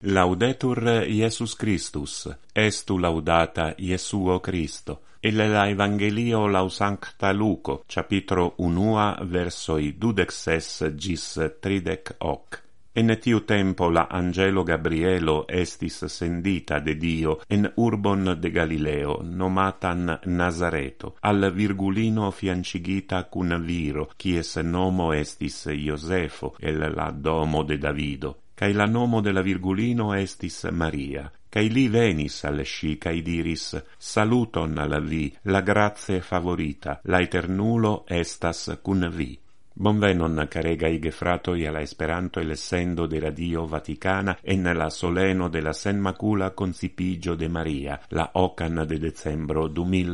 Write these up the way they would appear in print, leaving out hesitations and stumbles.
Laudetur Iesus Christus, estu laudata Iesuo Christo. La Evangelio lau Sancta Luco, capitro 1, versoi 26 gis 38. En tiu tempo la angelo Gabrielo estis sendita de Dio en urbon de Galileo, nomatan Nazareto, al virgulino fiancigita cun viro, quies nomo estis Iosefo, el la domo de Davido. Cae la nomo de la virgulino estis Maria. Cae li venis al sci, cae diris, saluton al vi, la grazie favorita, la eternulo estas cun vi. Bonvenon, caregai gefratoi, alla Esperanto e l'essendo de Radio Vaticana en la soleno de la Sen Macula Concipigio de Maria, la ocan de decembro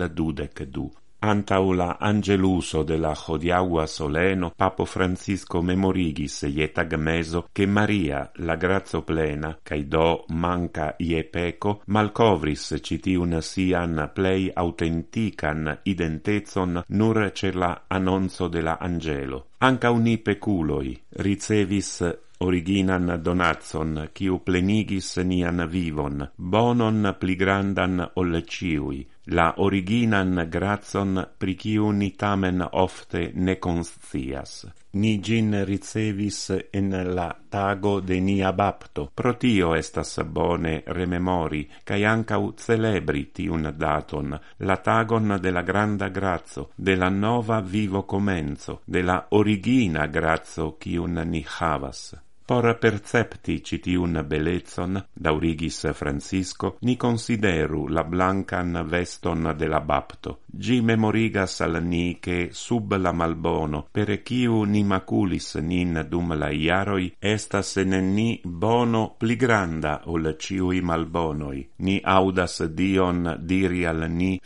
2022. Antau la angeluso de la hodiaua soleno, Papo Francisco memorigis ie tagmeso che Maria, la grazio plena, cae do manca ie peco, malcovris citiun sian plei autentican identezon nur cer la annonzo de la angelo. Anca uni peculoi ricevis originan donatson, quiu plenigis nian vivon, bonon pli grandan ol ciui, la originan grazon pri quiu ni tamen ofte ne conscias. Ni gin ricevis en la tago de nia bapto, pro tio estas bone rememori, cae ancau celebri tiun daton, la tagon de la granda grazo, de la nova vivo comenzo, de la origina grazo quiun ni havas. Por percepti citiun belezon, daurigis Francisco, ni consideru la blancan veston de la bapto. Gi memorigas al ni che sub la malbono, per quiu ni maculis nin dum la iaroi, estas en ni bono pli granda ol ciui malbonoi. Ni audas Dion diri al ni,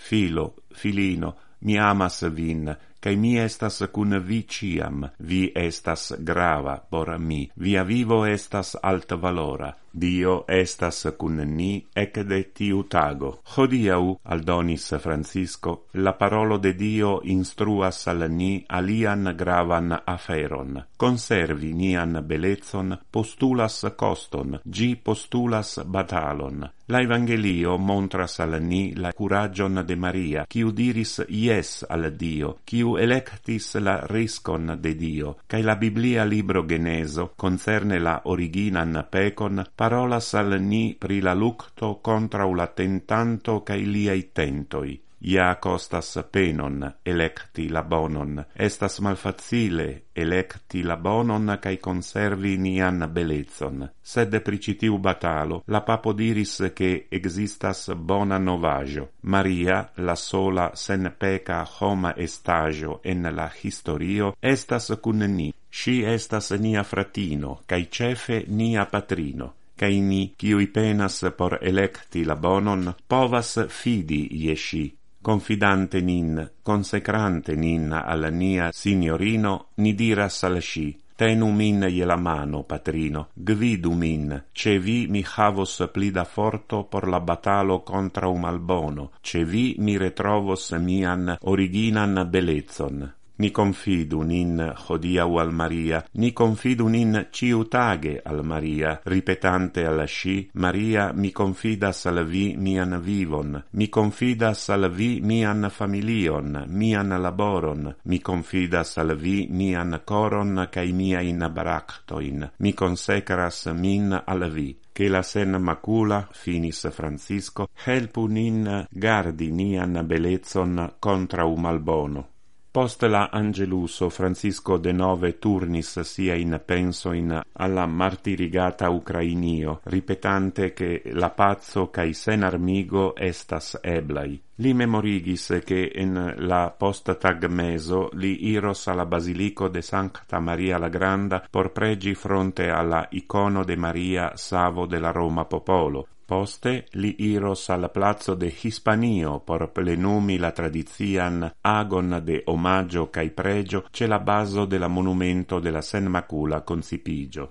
filino, mi amas vin, cae mi estas cun vi ciam, vi estas grava por mi, via vivo estas alta valora, Dio estas cun ni ec de tiu tago. Hodiau, aldonis Francisco, la parolo de Dio instruas al ni alian gravan aferon. Conservi nian belezon postulas coston, gi postulas batalon. La Evangelio montras al ni la curagion de Maria, quiu diris yes al Dio, quiu electis la riscon de Dio, cae la Biblia libro Geneso, concerne la originan pecon, parolas al ni pri la lucto contra la tentanto cae liai tentoi. Ia costas penon electi la bonon, estas malfacile electi la bonon cae conservi nian belezon. Sed pricitiu batalo, la papo diris che existas bona novajo. Maria, la sola sen peca homa estajo en la historio, estas cun ni. Si estas nia fratino, cae cefe nia patrino. Cae ni, quiui penas por electi la bonon, povas fidi ie sci. Confidante nin, consecrante nin al nia signorino, ni diras al sci, tenu min je la mano, patrino, gvidu min, ce vi mi havos pli da forto por la batalo contra un malbono, ce vi mi retrovos mian originan belezon. Ni confidu nin hodiau al Maria, ni confidu nin ciutage al Maria, ripetante al sci, Maria, mi confidas al vi mian vivon, mi confidas al vi mian familion, mian laboron, mi confidas al vi mian coron cae miain baractoin, mi consecras min al vi. Che la sen macula, finis Francisco, helpu nin gardi nian belezon contra u malbono. Post la angeluso, Francisco de nove turnis sia in pensoin alla martirigata Ucrainio, ripetante che la pazzo cae sen armigo estas eblai. Li memorigis che en la post tagmeso li iros alla basilico de Sancta Maria la Granda por pregi fronte alla icono de Maria Savo de la Roma Popolo. Poste li iros al plazo de Hispanio por plenumi la tradizian agon de omaggio cae pregio ce la baso de la monumento de la Sen Macula Concipigio.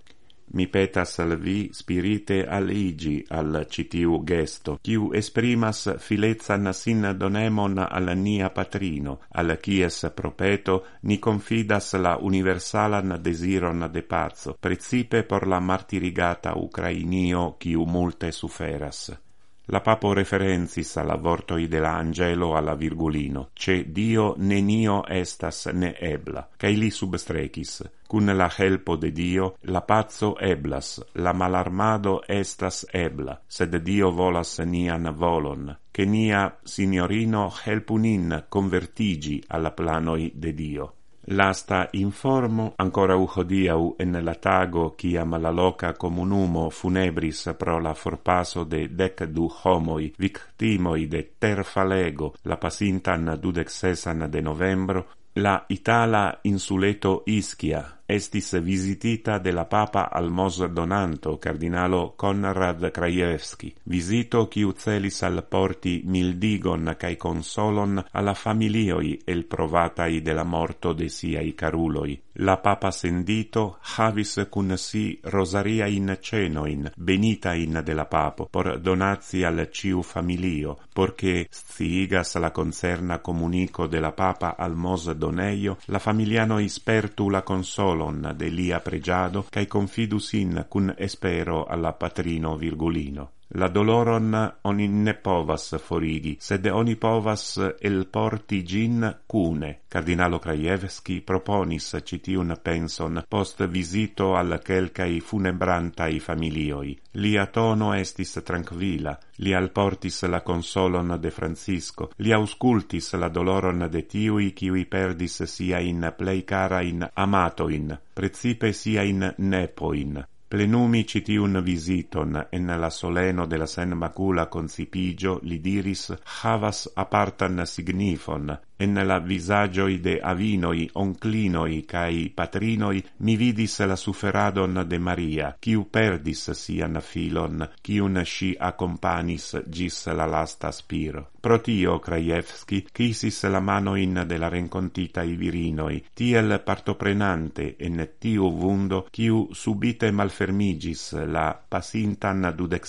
Mi petas al vi spirite aligi al citiu gesto, quiu esprimas filezzan sin donemon al nia patrino, al quies propeto ni confidas la universalan desiron de pazzo, precipe por la martirigata Ucrainio quiu multe suferas. La papo referencis alla vortoi de la angelo alla virgulino, ce Dio nenio estas ne ebla, cae li substrecis, cun la helpo de Dio, la pazzo eblas, la malarmado estas ebla, sed Dio volas nian volon, che nia signorino helpu nin convertigi alla planoi de Dio. Lasta informo ancora hodiau en la tago ciam la loca comunumo funebris pro la forpaso de 12 homoi victimoi de terfalego la pasintan 26 de novembro, la Itala insuleto Ischia estis visitita de la papa almos donanto cardinalo Konrad Krajewski, visito quiu celis al porti mildigon cae consolon alla familioi el provatai de la morto de siai caruloi. La papa sendito havis cun si rosaria in cenoin, benita in de la papo, por donatsi al ciu familio, porche sciigas la concerna comunico de la papa almos doneio, la familianoi spertu la consolon de lia pregiado, cae confidus in cun espero alla patrino virgulino. La doloron oni ne povas forigi, sed oni povas el porti gin cune. Cardinalo Krajewski proponis citiun penson post visito al quelcai funebrantai familioi. Lia tono estis tranquilla, li alportis la consolon de Francisco, li auscultis la doloron de tiui qui perdis sia in plei cara in amatoin, precipe sia in nepoin. Plenumi citiun visiton en la soleno de la Sen Macula Concipigio li diris havas apartan signifon. En la visagioi de avinoi, onclinoi cae patrinoi mi vidis la suferadon de Maria, quiu perdis sian filon, quiun si accompanis gis la lasta spiro. Pro tio Krajewski chisis la manoin de la rencontitai virinoi, tiel partoprenante en tiu vundo, quiu subite malfermigis la pasintan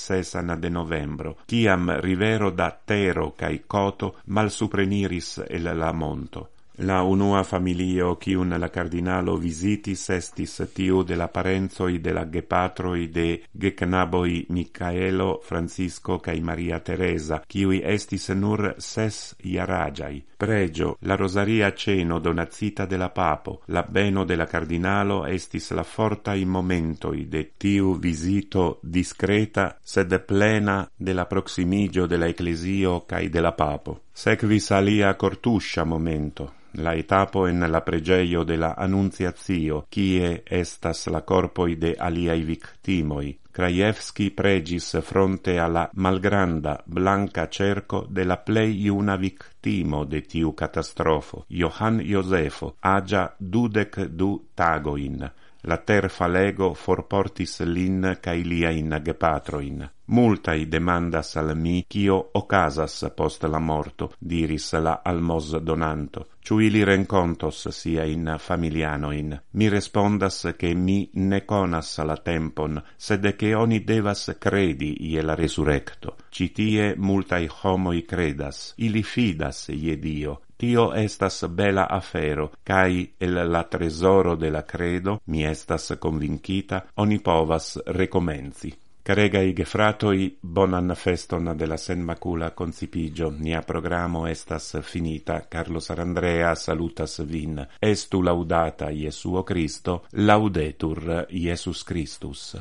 26 de novembro, ciam rivero da Tero cae Coto malsupreniris el la monto. La unua familio quiun la cardinalo visitis estis tiu de la parenzoi de la gepatroi de geknaboi Micaelo, Francisco cae Maria Teresa, quiui estis nur 6 iaragiai. Pregio, la rosaria ceno donazita de la papo, la beno de la cardinalo estis la fortai momentoi de tiu visito discreta, sed plena de la proximigio de la ecclesio cae de la papo. Sequis alia cortuscia momento, la etapo en la pregeio de la Annunziatio, kie estas la corpoi de aliai victimoi. Krajewski pregis fronte alla malgranda, blanca cerco de la plei iuna victimo de tiu catastrofo, Johann Josefo, agia 22 tagoin. La terfalego forportis lin cae liain gepatroin. Multai demandas al mi cio ocasas post la morto, diris la almos donanto. Ciu ili rencontos sia in familianoin. Mi respondas che mi ne conas la tempon, sed che oni devas credi ie la resurrecto. Citie multai homoi credas, ili fidas ie Dio. Tio estas bela afero, cae el la tresoro de la credo, mi estas convincita, oni povas recomenzi. Caregai gefratoi, bonan feston de la Sen Macula Concipigio. Nia programo estas finita. Carlos Arandrea salutas vin. Estu laudata Iesuo Christo, laudetur Iesus Christus.